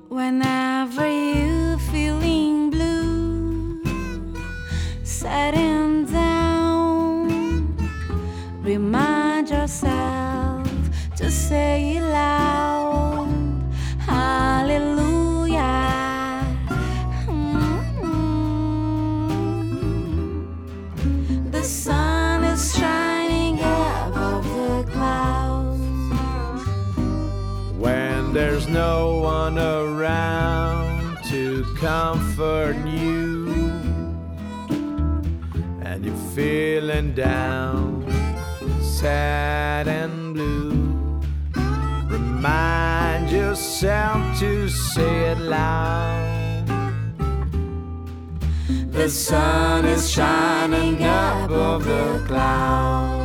Whenever you're feeling blue, sitting down, remind yourself to say it loud, hallelujah. The sun is shining above the clouds. When there's no one around to comfort you, and you're feeling down, sad and blue, remind yourself to say it loud. The sun is shining above the clouds.